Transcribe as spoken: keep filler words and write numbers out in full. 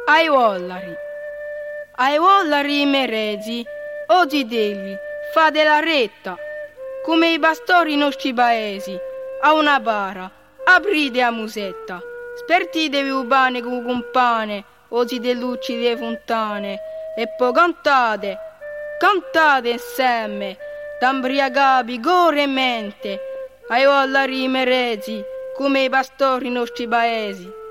ai vollari. Ai vollari merezi, oggi degli, fate la retta, come i pastori nostri paesi, a una bara, aprite la musetta, spertitevi un pane con compane, oggi de luci de fontane, e poi cantate, cantate insieme, d'ambriagabi gore e mente, ai vollari merezi, come i pastori nostri paesi.